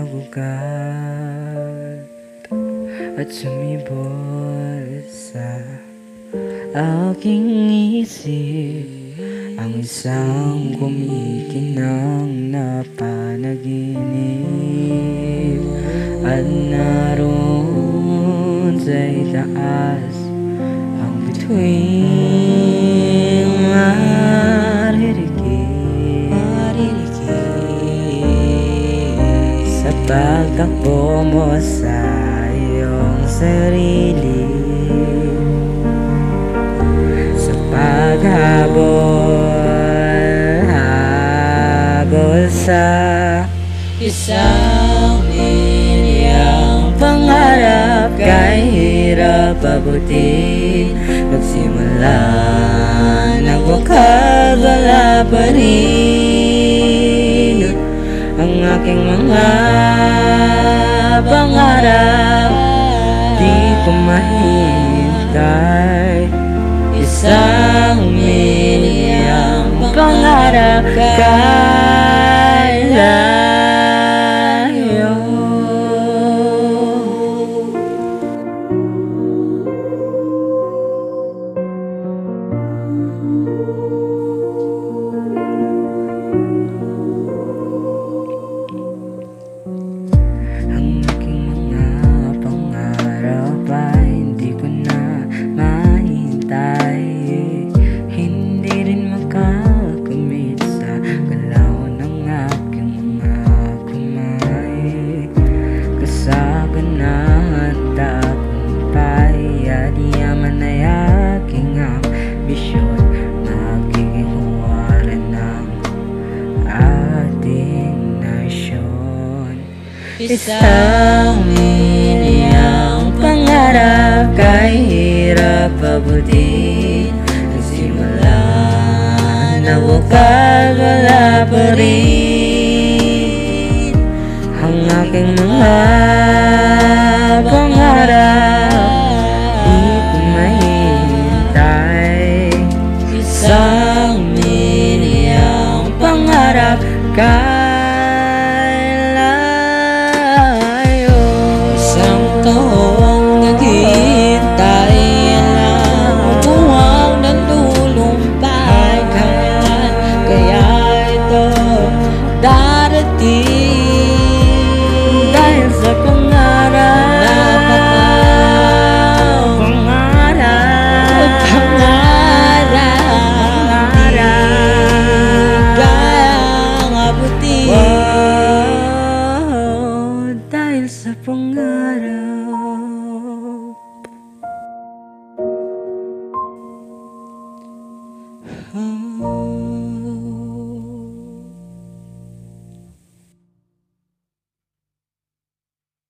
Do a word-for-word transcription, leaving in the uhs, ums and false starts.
ugat at sumibol sa aking isip ang isang kumikinang na panaginip. At naroon sa itaas ang bituing maririkit sa pagtakbo mo sa iyong sarili, sa paghabol habol sa isang milyang pangarap. Kahit hirap abutin, nagsimula, nagwakas, wala pa rin ang aking mga pangarap. Di ko mahintay isang milyang pangarap kahit layo. Ang aking mga pangarap ay hindi ko na mahintay. Hindi rin makakamit sa galaw ng aking mga kamay. Kasaganahan, tagumpay at yaman ay aking ambisyon. Magiging huwaran ng ating nasyon. Isang milyang pangarap, kahit hirap abutin, nagsimula, nawakas, wala pa rin ang aking mga pangarap. Di ko mahintay isang milyang pangarap kahit layo. Isang taong naghihintay lang, buwang nagtulumpay. Kailan kaya ito darating?